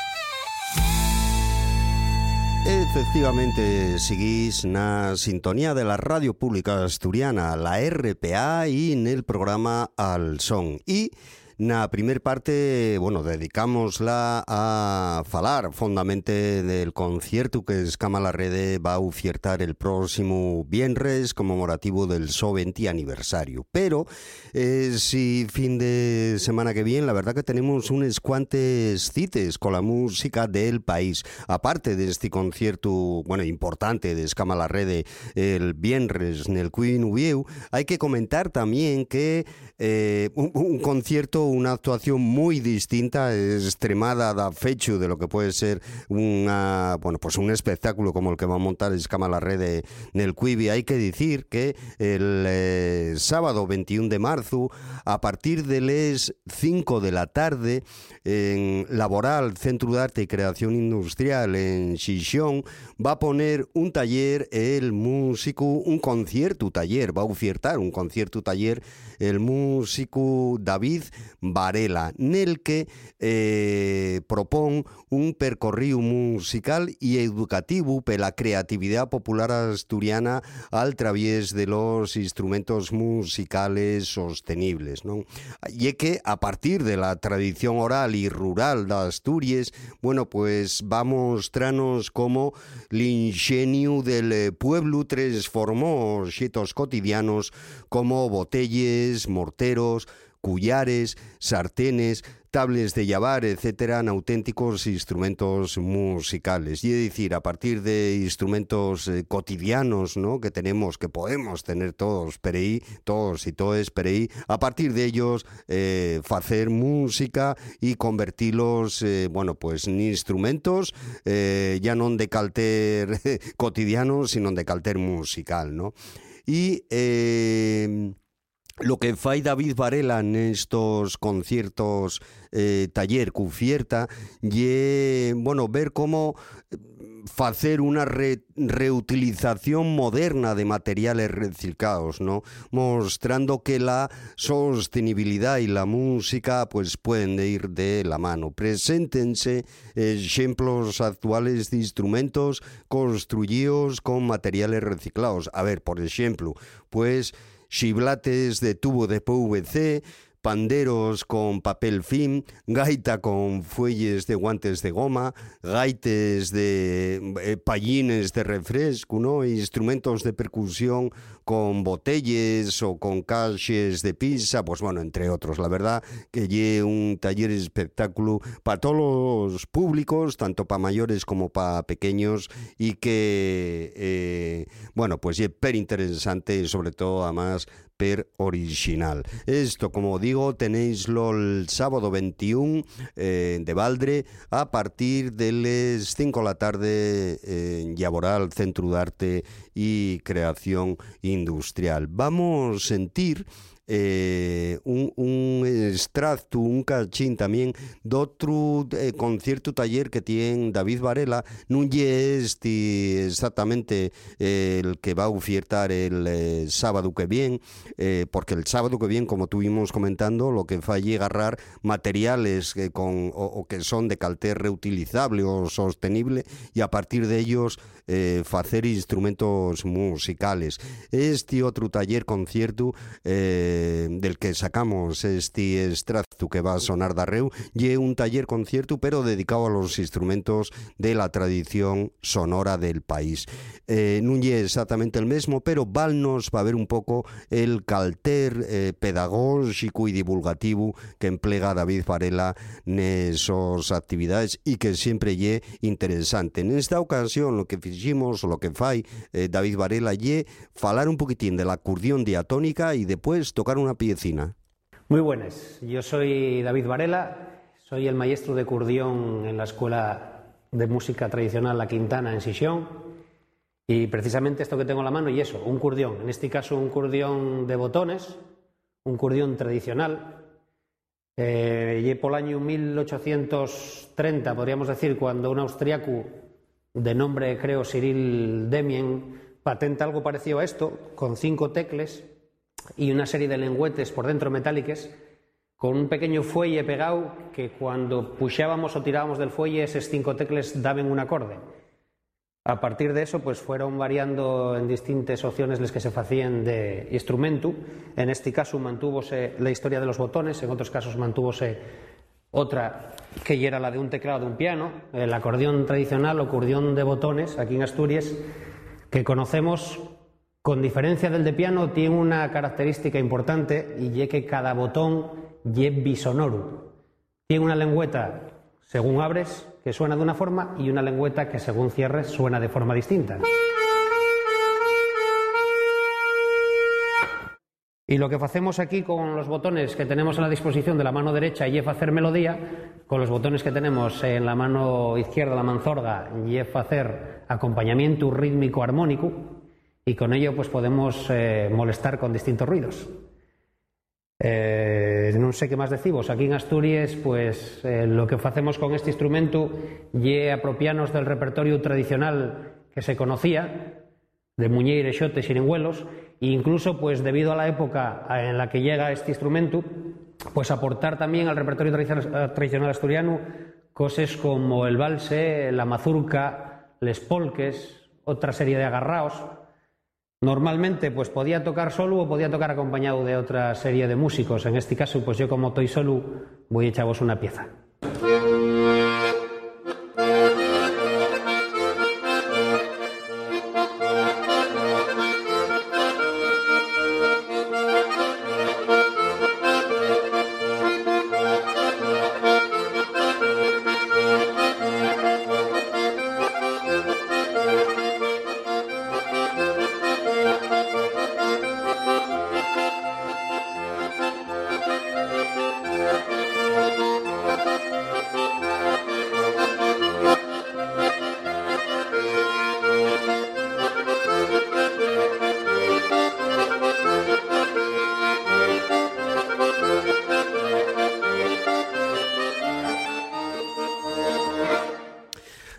Efectivamente, seguís na sintonía de la Radio Pública Asturiana, la R P A, y en el programa Al Son. Y na primer parte, bueno, dedicámosla a falar fondamente del concierto que Escama la Rede va a ofertar el próximo viernes conmemorativo del so veinte aniversario. Pero eh, si fin de semana que viene, la verdad que tenemos unos cuantes cites con la música del país. Aparte de este concierto, bueno, importante de Escama la Rede el viernes en el Queen Uvieu, hay que comentar también que eh, un, un concierto, una actuación muy distinta, extremada da fecho de lo que puede ser una, bueno, pues un espectáculo como el que va a montar Escama la Rede en el Quibi. Hay que decir que el eh, sábado veintiuno de marzo, a partir de las cinco de la tarde, en Laboral, Centro de Arte y Creación Industrial en Xixón, va a poner un taller el músico, un concierto taller, va a ofertar un concierto taller el músico David Varela, nel que eh, propón un percorrido musical y educativo per la creatividad popular asturiana al través de los instrumentos musicales sostenibles, ¿no? Y es que a partir de la tradición oral y rural de Asturias, bueno, pues va a mostrarnos cómo el ingenio del pueblo transformó objetos cotidianos como botelles, morteros, cullares, sartenes, tables de llavar, etcétera, en auténticos instrumentos musicales. Y es decir, a partir de instrumentos eh, cotidianos, ¿no?, que tenemos, que podemos tener todos, per ahí, todos y todes per ahí, a partir de ellos eh, hacer música y convertirlos, eh, bueno, pues en instrumentos eh, ya no de calter cotidiano, sino de calter musical, ¿no? Y eh, lo que fai David Varela en estos conciertos eh, taller que oferta y, bueno, ver cómo hacer una re, reutilización moderna de materiales reciclados, ¿no? Mostrando que la sostenibilidad y la música pues pueden ir de la mano. Preséntense ejemplos actuales de instrumentos construidos con materiales reciclados. A ver, por ejemplo, pues chiblates de tubo de P V C, panderos con papel film, gaita con fuelles de guantes de goma, gaites de eh, pallines de refresco, ¿no? Instrumentos de percusión con botelles o con caches de pizza, pues bueno, entre otros. La verdad que lle un taller espectáculo para todos los públicos, tanto para mayores como para pequeños, y que, eh, bueno, pues lle per interesante y sobre todo, además, per original. Esto, como digo, tenéislo el sábado veintiuno eh, de Valdre a partir de las cinco de la tarde eh, en Llaboral, Centro de Arte y Creación Industrial. Vamos a sentir Eh, un, un extracto, un cachín también de otro eh, concierto taller que tiene David Varela. No es exactamente eh, el que va a ofertar el eh, sábado que viene, eh, porque el sábado que viene, como tuvimos comentando, lo que falle agarrar materiales que con, o, o que son de calter reutilizable o sostenible, y a partir de ellos eh, hacer instrumentos musicales. Este otro taller concierto eh, del que sacamos este extracto que va a sonar d'arreu, y un taller concierto pero dedicado a los instrumentos de la tradición sonora del país. Eh, no es exactamente el mismo, pero valnos va a ver un poco el calter eh, pedagógico y divulgativo que emplea David Varela en esas actividades, y que siempre es interesante. En esta ocasión lo que hicimos, lo que fai eh, David Varela, es falar un poquitín de la acordeón diatónica y después tocar una piecina. Muy buenas, yo soy David Varela, soy el maestro de acordeón en la Escuela de Música Tradicional La Quintana en Sisión, y precisamente esto que tengo en la mano y eso, un acordeón, en este caso un acordeón de botones, un acordeón tradicional, eh, y por el año mil ochocientos treinta, podríamos decir, cuando un austriaco de nombre, creo, Cyril Demien, patenta algo parecido a esto, con cinco tecles y una serie de lengüetes por dentro metálicas, con un pequeño fuelle pegado que cuando puxábamos o tirábamos del fuelle, esos cinco tecles daban un acorde. A partir de eso, pues fueron variando en distintas opciones las que se hacían de instrumento. En este caso mantúvose la historia de los botones, en otros casos mantúvose otra que era la de un teclado de un piano, el acordeón tradicional o acordeón de botones, aquí en Asturias, que conocemos. Con diferencia del de piano, tiene una característica importante, y es que cada botón es bisonoro. Tiene una lengüeta, según abres, que suena de una forma, y una lengüeta que, según cierres, suena de forma distinta. Y lo que hacemos aquí con los botones que tenemos a la disposición de la mano derecha y es hacer melodía, con los botones que tenemos en la mano izquierda, la manzorga, y es hacer acompañamiento rítmico armónico, y con ello pues podemos eh, molestar con distintos ruidos. Eh, non sei que máis decimos, aquí en Asturias pues eh, lo que facemos con este instrumento é apropiarnos del repertorio tradicional que se conocía, de muñeira, xotes, xiringuelos, e incluso pues debido a la época en la que llega este instrumento, pues aportar también al repertorio tradicional, tradicional asturiano cosas como el valse, la mazurca, les polques, otra serie de agarraos. Normalmente pues podía tocar solo o podía tocar acompañado de otra serie de músicos. En este caso, pues yo como estoy solo, voy a echaros una pieza. Thank you.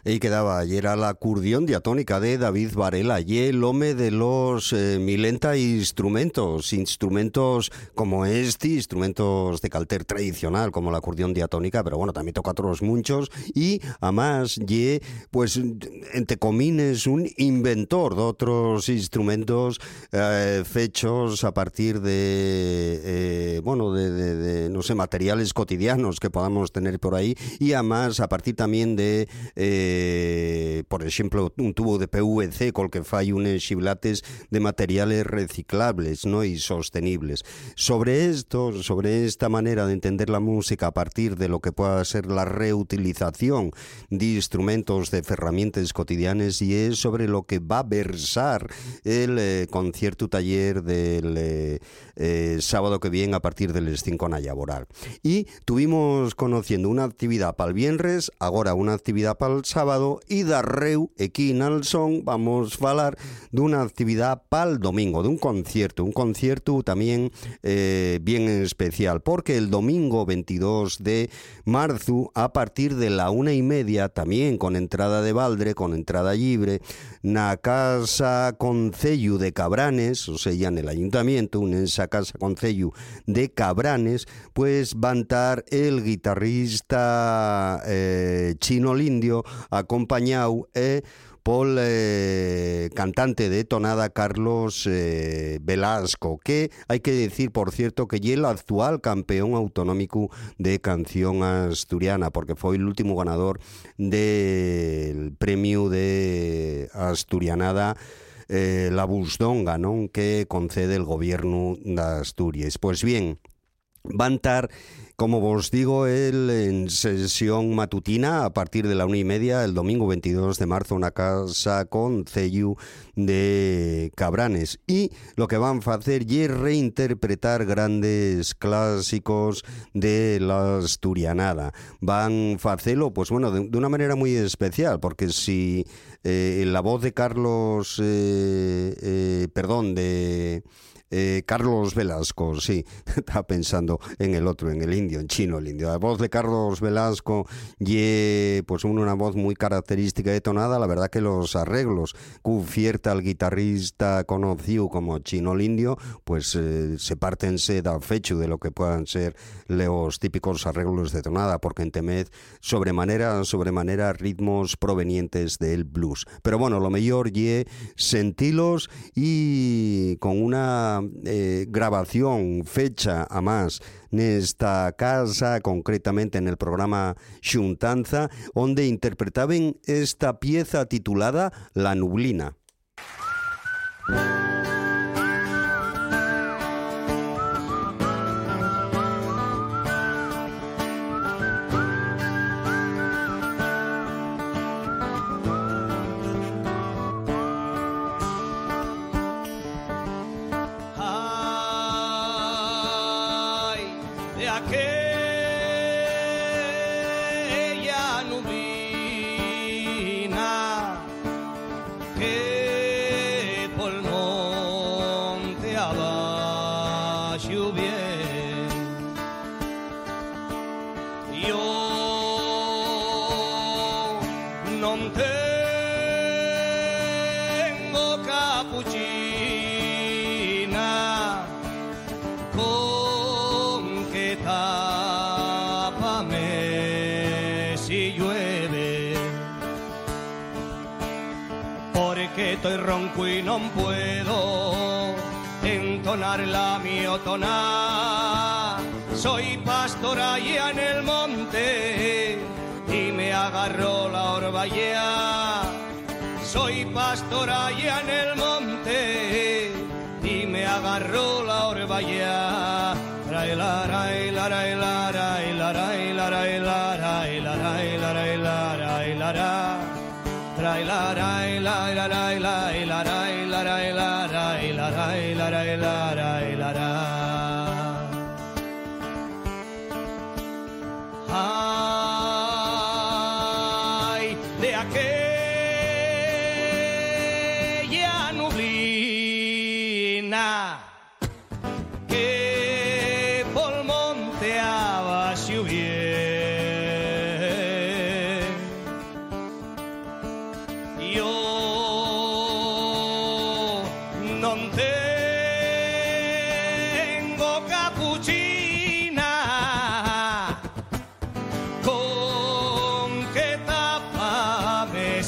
Y quedaba, y era la curdión diatónica de David Varela, y el home de los eh, milenta instrumentos, instrumentos como este, instrumentos de calter tradicional, como la curdión diatónica, pero bueno, también toca otros muchos, y además, y pues, entre comines, un inventor de otros instrumentos eh, fechos a partir de, eh, bueno, de, de, de, no sé, materiales cotidianos que podamos tener por ahí, y además a partir también de... Eh, Eh, por ejemplo, un tubo de P V C col que fai unes xiblates de materiales reciclables, ¿no? Y sostenibles. Sobre esto, sobre esta manera de entender la música a partir de lo que pueda ser la reutilización de instrumentos, de herramientas cotidianas, y es sobre lo que va a versar el eh, concierto taller del eh, eh, sábado que viene a partir del cinco na Llaboral. Y tuvimos conociendo una actividad para el viernes, ahora una actividad para el sábado, y darreu, aquí en Alsón, vamos a falar dunha actividad para el domingo, de un concierto, un concierto también eh, bien especial, porque el domingo veintidós de marzo, a partir de la una y media, también con entrada de Valdre, con entrada libre, na Casa Concello de Cabranes, o sea, ya en el ayuntamiento, en esa Casa Concello de Cabranes, pues va a estar el guitarrista eh, Chino Lindio, acompañado eh, por el eh, cantante de tonada Carlos eh, Velasco, que hay que decir, por cierto, que es el actual campeón autonómico de canción asturiana, porque fue el último ganador del premio de asturianada eh, La Busdonga, ¿no?, que concede el gobierno de Asturias. Pues bien, va a estar, como vos digo, él en sesión matutina a partir de la una y media el domingo veintidós de marzo, una Casa Concello de Cabranes, y lo que van a hacer es reinterpretar grandes clásicos de la asturianada. Van a hacerlo, pues bueno, de, de una manera muy especial, porque si eh, la voz de Carlos eh, eh, perdón, de Eh, Carlos Velasco, sí, estaba pensando en el otro, en el indio, en Chino el indio. La voz de Carlos Velasco y pues una voz muy característica de tonada. La verdad que los arreglos cubierta al guitarrista conocido como Chino el indio, pues eh, se partense da fecho de lo que puedan ser los típicos arreglos de tonada, porque entemez sobremanera, sobremanera ritmos provenientes del blues. Pero bueno, lo mejor y sentilos, y con una Eh, grabación fecha a más nesta casa, concretamente en el programa Xuntanza, donde interpretaban esta pieza titulada La Nublina. Aquella nublina que por monte abajo viene, yo no tengo capuchina con que tápame si llueve, porque estoy ronco y no puedo entonar la miotona. Soy pastor allá en el monte y me agarró la orballa. Soy pastor allá en el monte y me agarró la orballa. Ray la ray la ray la ray la ray la ray la ray la ray la ray la ray la ra. Ray la ray la la ray la la ray la ray la ray la ray la ray la ray la ra. Ay, de aquella nublina que por monte abajo viene,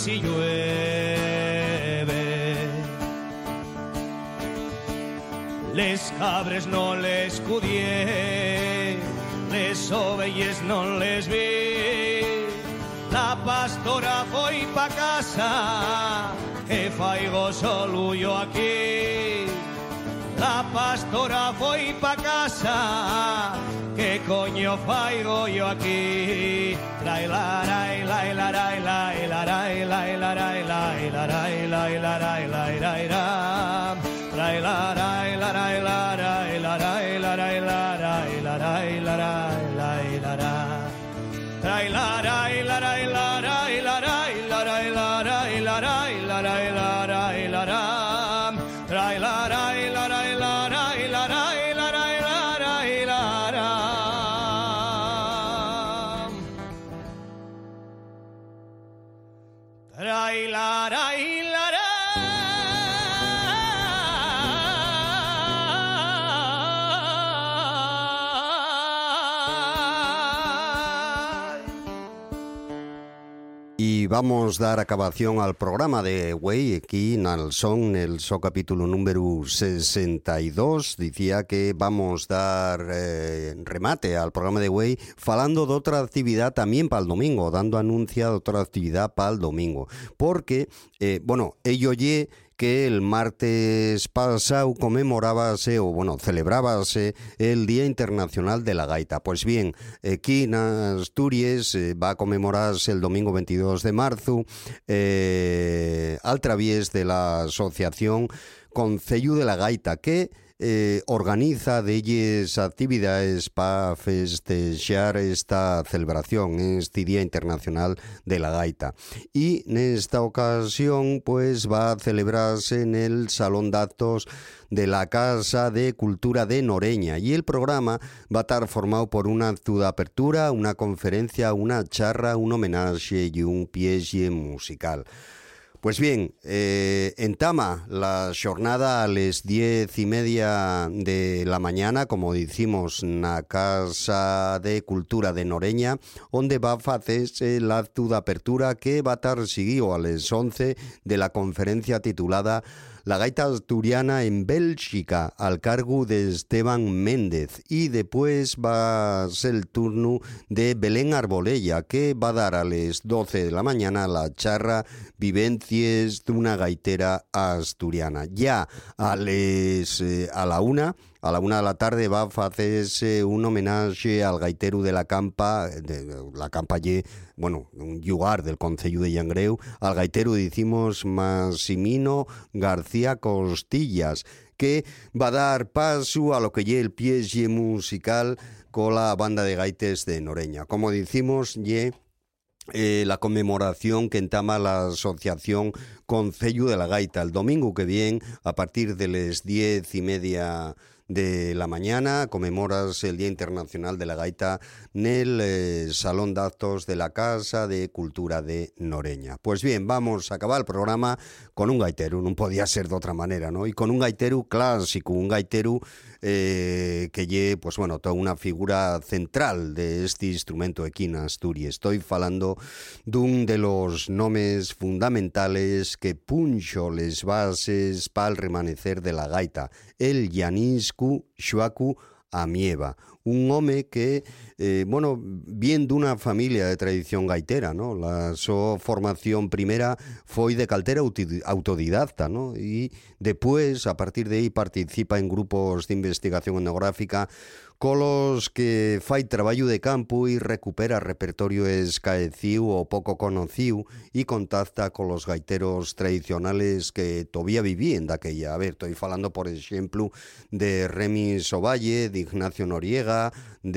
si llueve. Les cabres no les cudié, les ovelles no les vi. La pastora foi pa casa, que faigo solo yo aquí. La pastora foi pa casa, que coño faigo yo aquí. Lai la rai lai la rai lai la rai lai la rai lai la rai lai la rai lai rai ram. Lai la rai la rai la rai la rai la rai la rai la rai la rai lai la rai. Lai la rai la rai la rai la rai la rai la rai la rai la rai la rai la ram. Rai la rai la rai la rai la rai la rai la rai la ram. Rai la rai la rai. Y vamos a dar acabación al programa de Güey aquí en el son, el so capítulo número sesenta y dos. Decía que vamos a dar eh, remate al programa de Güey falando de otra actividad también para el domingo, dando anuncia de otra actividad para el domingo. Porque, eh, bueno, ello ye que el martes pasado conmemorábase, o bueno, celebrábase el Día Internacional de la Gaita. Pues bien, aquí en Asturias eh, va a conmemorarse el domingo veintidós de marzo eh, al través de la asociación Concello de la Gaita, que Eh, organiza de ellas actividades para festejar esta celebración, este Día Internacional de la Gaita. Y en esta ocasión pues va a celebrarse en el Salón de Actos de la Casa de Cultura de Noreña, y el programa va a estar formado por un acto de apertura, una conferencia, una charra, un homenaje y un piège musical. Pues bien, eh, entama la jornada a las diez y media de la mañana, como decimos, en la Casa de Cultura de Noreña, donde va a hacerse el acto de apertura, que va a estar seguido a las once de la conferencia titulada La Gaita Asturiana en Bélgica, al cargo de Esteban Méndez. Y después va a ser el turno de Belén Arbolella, que va a dar a las doce de la mañana la charra Vivencias de una gaitera asturiana. Ya a, les, eh, a la una... A la una de la tarde va a hacerse un homenaje al gaitero de la Campa, de la Campa ye, bueno, un lugar del concello de Llangreu, al gaitero, decimos, Massimino García Costillas, que va a dar paso a lo que ye el piège musical con la banda de gaites de Noreña. Como decimos, ye Eh, la conmemoración que entama la asociación Concello de la Gaita el domingo que viene a partir de las diez y media de la mañana. Conmemoras el Día Internacional de la Gaita en el eh, Salón de Actos de la Casa de Cultura de Noreña. Pues bien, vamos a acabar el programa con un gaitero, no podía ser de otra manera, ¿no? Y con un gaitero clásico, un gaitero eh, que lle, pues bueno, toda una figura central de este instrumento aquí en Asturias. Estoy falando de un de los nombres fundamentales que punxo les bases para el remanecer de la gaita, el Llaniscu Xuacu Amieva, un home que, eh, bueno, viene de una familia de tradición gaitera, ¿no? La su formación primera fue de caltera autodidacta, ¿no? Y después, a partir de ahí, participa en grupos de investigación etnográfica con los que fai traballo de campo y recupera repertorio escaecido o poco conocido y contacta con los gaiteros tradicionales que todavía vivían de aquella. A ver, estoy falando, por ejemplo, de Remi Sovalle, de Ignacio Noriega,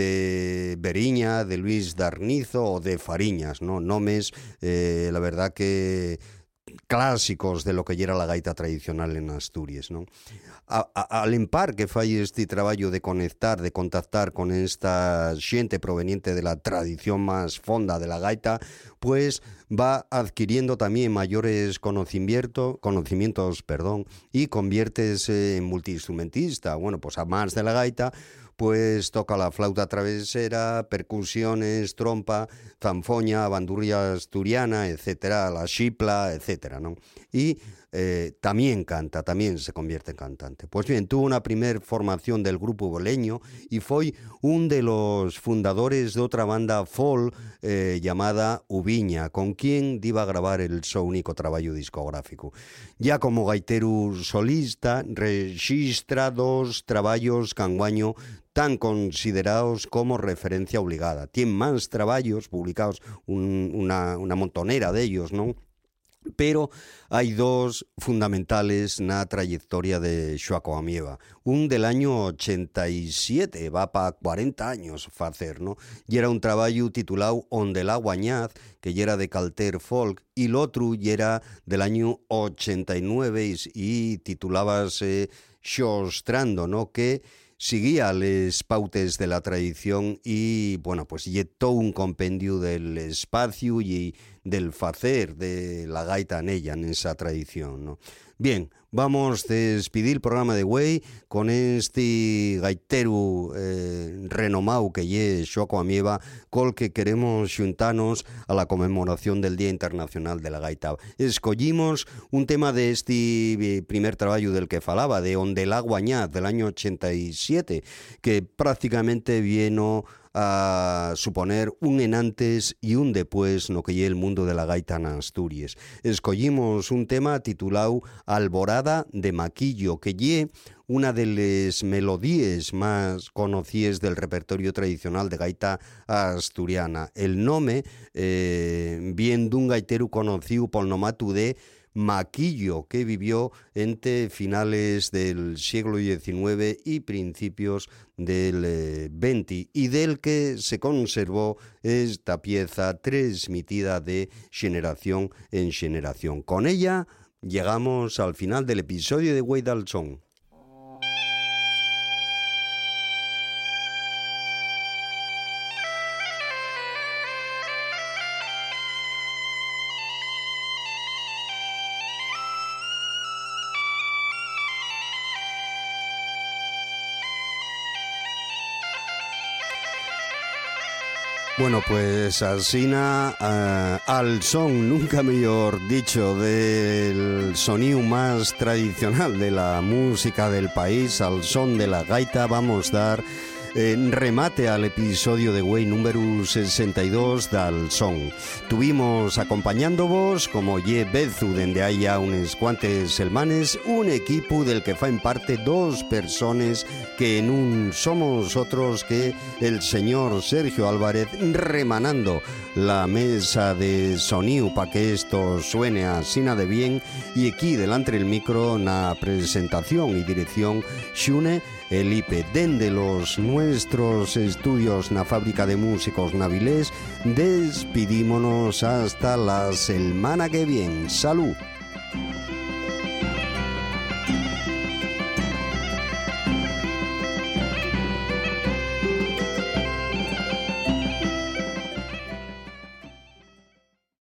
de Beriña, de Luis Darnizo o de Fariñas, ¿no? Nomes, eh, la verdad que clásicos de lo que era la gaita tradicional en Asturias, ¿no? A, a, al empar que fai este traballo de conectar, de contactar con esta xente proveniente de la tradición más fonda de la gaita, pues va adquiriendo también mayores conocimiento, conocimientos, perdón, y conviértese en multiinstrumentista. Bueno, pues a más de la gaita, pues toca la flauta travesera, percusiones, trompa, zanfoña, bandurria asturiana, etcétera, la xipla, etcétera, ¿no? Y eh, también canta, también se convierte en cantante. Pues bien, tuvo una primer formación del grupo boleño y fue un de los fundadores de otra banda folk eh, llamada Ubiña, con quien iba a grabar el seu único traballo discográfico. Ya como gaitero solista, registra dos traballos canguaño tan considerados como referencia obligada. Tiene más trabajos publicados, un, una, una montonera de ellos, ¿no? Pero hay dos fundamentales na trayectoria de Xoaco Amieva. Un del año ochenta y siete, va para cuarenta años facer, ¿no? Y era un traballo titulado Onde la Guañaz, que ya era de Calter Folk, y el otro ya era del año ochenta y nueve y, y titulábase Xostrando, ¿no? Que seguía les pautes de la tradición y, bueno, pues y todo un compendio del espacio y del facer de la gaita en ella, en esa tradición, ¿no? Bien, vamos a despedir el programa de Güey con este gaitero eh, renomado que lle Xoaco Amieva, col que queremos xuntarnos a la conmemoración del Día Internacional de la Gaita. Escollimos un tema de este primer traballo del que falaba, de Onde la Guañaz, del año ochenta y siete, que prácticamente vino a suponer un en antes y un después no que lle el mundo de la gaita en Asturias. Escollimos un tema titulado Alborada de Maquillo, que lle una de las melodías más conocidas del repertorio tradicional de gaita asturiana. El nome eh, viene d'un gaitero conocido por nomatu de Maquillo, que vivió entre finales del siglo diecinueve y principios del veinte, y del que se conservó esta pieza transmitida de generación en generación. Con ella llegamos al final del episodio de Güey d'Al Son. Bueno, pues asina uh, al son, nunca mejor dicho, del sonido más tradicional de la música del país, al son de la gaita, vamos a dar en remate al episodio de Güey número sesenta y dos del son. Tuvimos acompañándoos, como ye Bezu, dende hay ya unos cuantes selmanes, un equipo del que faen parte dos personas que en un somos otros que el señor Sergio Álvarez remanando la mesa de sonido para que esto suene así de bien, y aquí delante del micro na presentación y dirección Xune Elipe. Dende los nuestros estudios na fábrica de músicos Navilés, despidímonos hasta la semana que viene. Salud.